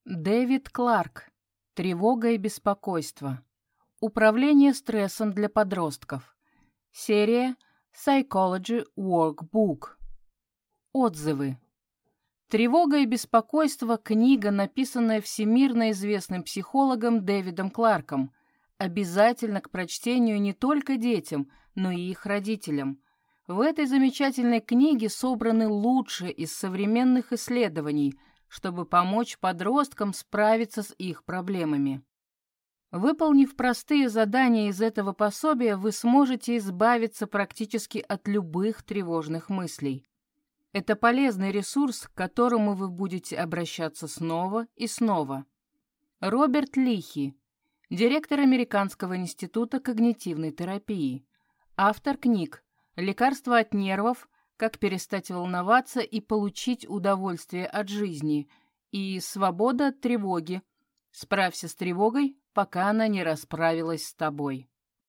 Дэвид Кларк. Тревога и беспокойство. Управление стрессом для подростков. Серия Psychology Workbook. Отзывы. «Тревога и беспокойство» – книга, написанная всемирно известным психологом Дэвидом Кларком, обязательно к прочтению не только детям, но и их родителям. В этой замечательной книге собраны лучшие из современных исследований, чтобы помочь подросткам справиться с их проблемами. Выполнив простые задания из этого пособия, вы сможете избавиться практически от любых тревожных мыслей. Это полезный ресурс, к которому вы будете обращаться снова и снова. Роберт Лихи, директор Американского института когнитивной терапии, автор книг «Лекарство от нервов», «Как перестать волноваться и получить удовольствие от жизни» и «Свобода от тревоги. Справься с тревогой, пока она не расправилась с тобой».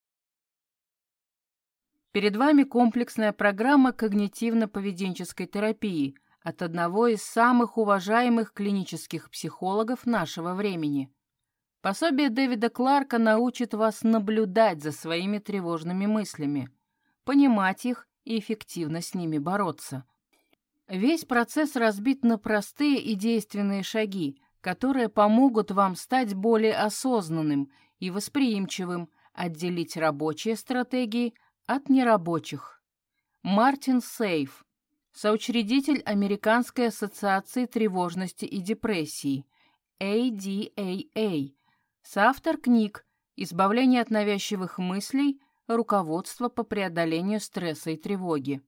Перед вами комплексная программа когнитивно-поведенческой терапии от одного из самых уважаемых клинических психологов нашего времени. Пособие Дэвида Кларка научит вас наблюдать за своими тревожными мыслями, понимать их и эффективно с ними бороться. Весь процесс разбит на простые и действенные шаги, которые помогут вам стать более осознанным и восприимчивым, отделить рабочие стратегии от нерабочих. Мартин Сейф, соучредитель Американской ассоциации тревожности и депрессии, ADAA, соавтор книг «Избавление от навязчивых мыслей», «Руководство по преодолению стресса и тревоги».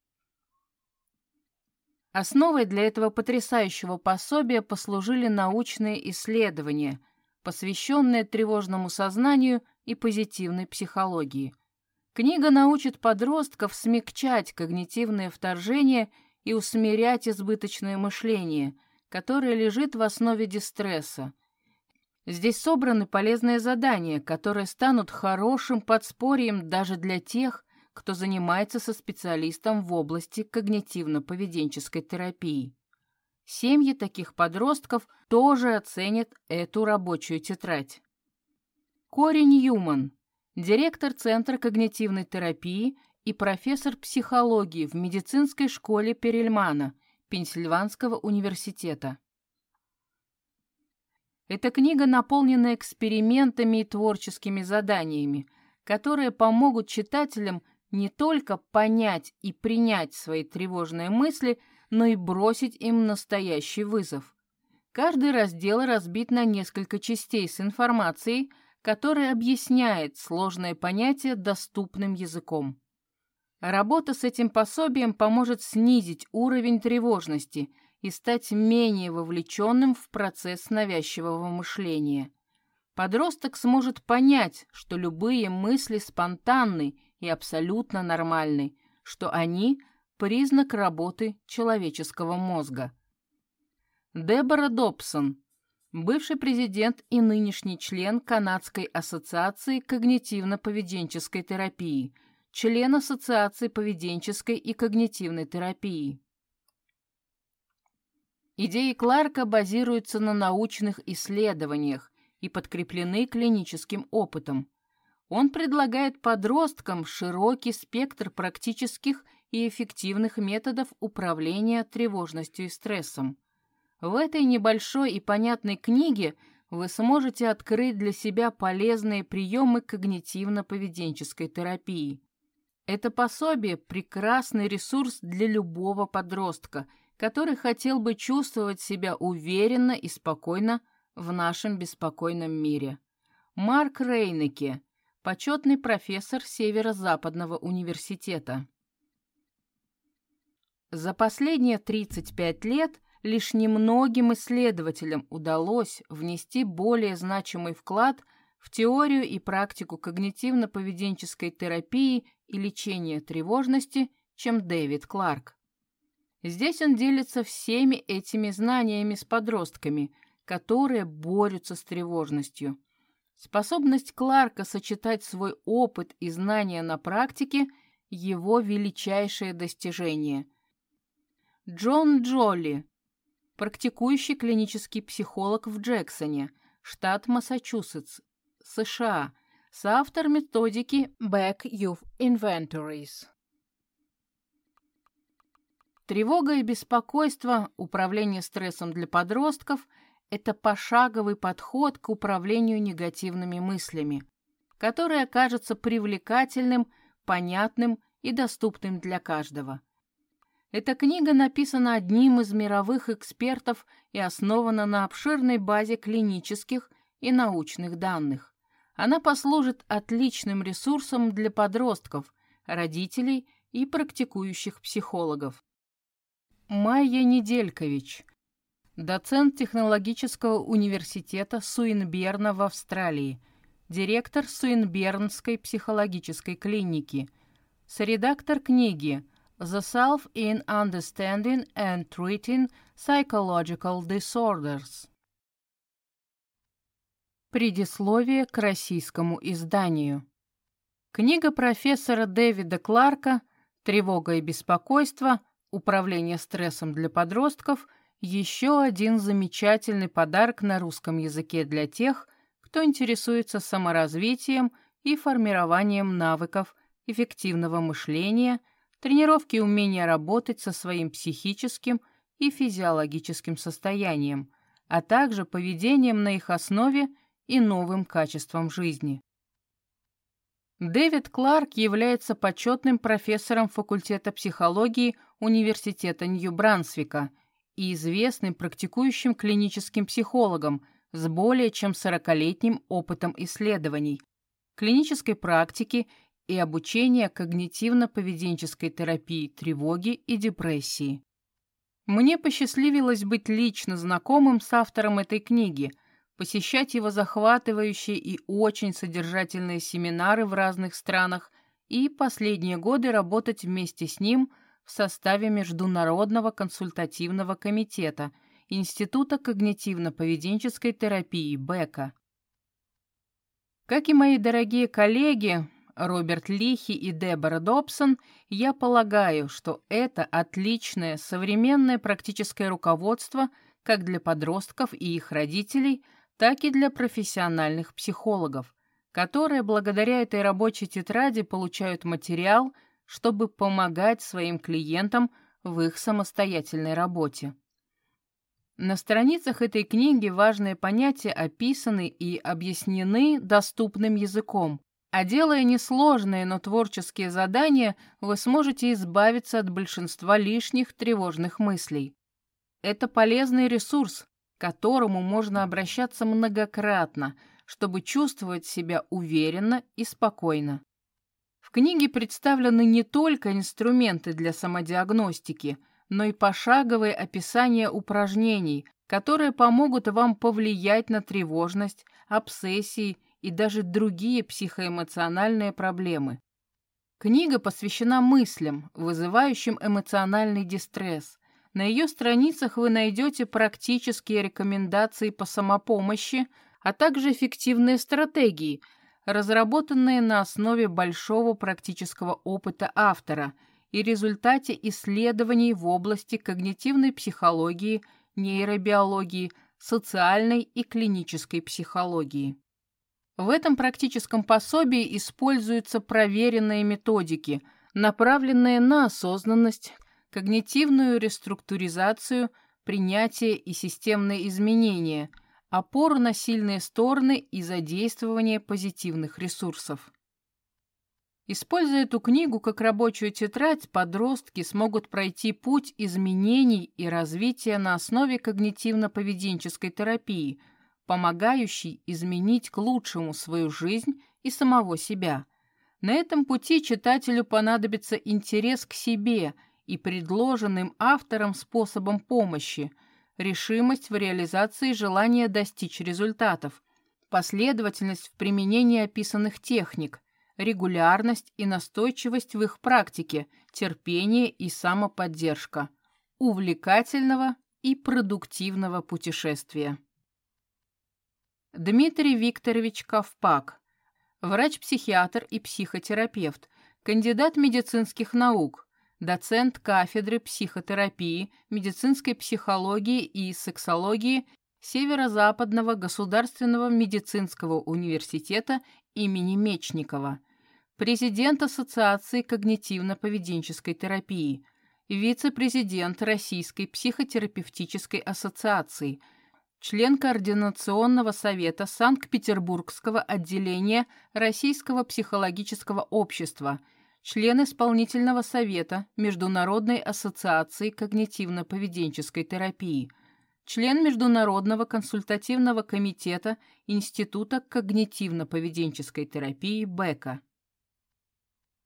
Основой для этого потрясающего пособия послужили научные исследования, посвященные тревожному сознанию и позитивной психологии. Книга научит подростков смягчать когнитивные вторжения и усмирять избыточное мышление, которое лежит в основе дистресса. Здесь собраны полезные задания, которые станут хорошим подспорьем даже для тех, кто занимается со специалистом в области когнитивно-поведенческой терапии. Семьи таких подростков тоже оценят эту рабочую тетрадь. Кори Ньюман, директор Центра когнитивной терапии и профессор психологии в медицинской школе Перельмана, Пенсильванского университета. Эта книга наполнена экспериментами и творческими заданиями, которые помогут читателям не только понять и принять свои тревожные мысли, но и бросить им настоящий вызов. Каждый раздел разбит на несколько частей с информацией, которая объясняет сложные понятия доступным языком. Работа с этим пособием поможет снизить уровень тревожности и стать менее вовлеченным в процесс навязчивого мышления. Подросток сможет понять, что любые мысли спонтанны и абсолютно нормальны, что они – признак работы человеческого мозга. Дебора Добсон, бывший президент и нынешний член Канадской ассоциации когнитивно-поведенческой терапии, член Ассоциации поведенческой и когнитивной терапии. Идеи Кларка базируются на научных исследованиях и подкреплены клиническим опытом. Он предлагает подросткам широкий спектр практических и эффективных методов управления тревожностью и стрессом. В этой небольшой и понятной книге вы сможете открыть для себя полезные приемы когнитивно-поведенческой терапии. Это пособие – прекрасный ресурс для любого подростка, который хотел бы чувствовать себя уверенно и спокойно в нашем беспокойном мире. Марк Рейнеке, почетный профессор Северо-Западного университета. За последние 35 лет лишь немногим исследователям удалось внести более значимый вклад в теорию и практику когнитивно-поведенческой терапии и лечения тревожности, чем Дэвид Кларк. Здесь он делится всеми этими знаниями с подростками, которые борются с тревожностью. Способность Кларка сочетать свой опыт и знания на практике – его величайшее достижение. Джон Джоли, практикующий клинический психолог в Джексоне, штат Массачусетс, США, соавтор методики Back Youth Inventories. Тревога и беспокойство, управление стрессом для подростков – это пошаговый подход к управлению негативными мыслями, который окажется привлекательным, понятным и доступным для каждого. Эта книга написана одним из мировых экспертов и основана на обширной базе клинических и научных данных. Она послужит отличным ресурсом для подростков, родителей и практикующих психологов. Майя Неделькович, доцент технологического университета Суинберна в Австралии, директор Суинбернской психологической клиники, соредактор книги «The Self in Understanding and Treating Psychological Disorders». Предисловие к российскому изданию. Книга профессора Дэвида Кларка «Тревога и беспокойство. Управление стрессом для подростков» – еще один замечательный подарок на русском языке для тех, кто интересуется саморазвитием и формированием навыков эффективного мышления, тренировки умения работать со своим психическим и физиологическим состоянием, а также поведением на их основе и новым качеством жизни. Дэвид Кларк является почетным профессором факультета психологии Университета Нью-Брансвика и известным практикующим клиническим психологом с более чем 40-летним опытом исследований, клинической практики и обучения когнитивно-поведенческой терапии тревоги и депрессии. Мне посчастливилось быть лично знакомым с автором этой книги, посещать его захватывающие и очень содержательные семинары в разных странах и последние годы работать вместе с ним в составе Международного консультативного комитета Института когнитивно-поведенческой терапии БЭКа. Как и мои дорогие коллеги Роберт Лихи и Дебора Добсон, я полагаю, что это отличное современное практическое руководство как для подростков и их родителей, так и для профессиональных психологов, которые благодаря этой рабочей тетради получают материал, чтобы помогать своим клиентам в их самостоятельной работе. На страницах этой книги важные понятия описаны и объяснены доступным языком, а делая несложные, но творческие задания, вы сможете избавиться от большинства лишних тревожных мыслей. Это полезный ресурс, к которому можно обращаться многократно, чтобы чувствовать себя уверенно и спокойно. В книге представлены не только инструменты для самодиагностики, но и пошаговые описания упражнений, которые помогут вам повлиять на тревожность, обсессии и даже другие психоэмоциональные проблемы. Книга посвящена мыслям, вызывающим эмоциональный дистресс. На ее страницах вы найдете практические рекомендации по самопомощи, а также эффективные стратегии, разработанные на основе большого практического опыта автора и результате исследований в области когнитивной психологии, нейробиологии, социальной и клинической психологии. В этом практическом пособии используются проверенные методики, направленные на осознанность, когнитивную реструктуризацию, принятие и системные изменения, опору на сильные стороны и задействование позитивных ресурсов. Используя эту книгу как рабочую тетрадь, подростки смогут пройти путь изменений и развития на основе когнитивно-поведенческой терапии, помогающей изменить к лучшему свою жизнь и самого себя. На этом пути читателю понадобится интерес к себе и предложенным автором способом помощи, решимость в реализации желания достичь результатов, последовательность в применении описанных техник, регулярность и настойчивость в их практике, терпение и самоподдержка, увлекательного и продуктивного путешествия. Дмитрий Викторович Ковпак, врач-психиатр и психотерапевт, кандидат медицинских наук, доцент кафедры психотерапии, медицинской психологии и сексологии Северо-Западного государственного медицинского университета имени Мечникова, президент Ассоциации когнитивно-поведенческой терапии, вице-президент Российской психотерапевтической ассоциации, член Координационного совета Санкт-Петербургского отделения Российского психологического общества, член Исполнительного совета Международной ассоциации когнитивно-поведенческой терапии, член Международного консультативного комитета Института когнитивно-поведенческой терапии Бека,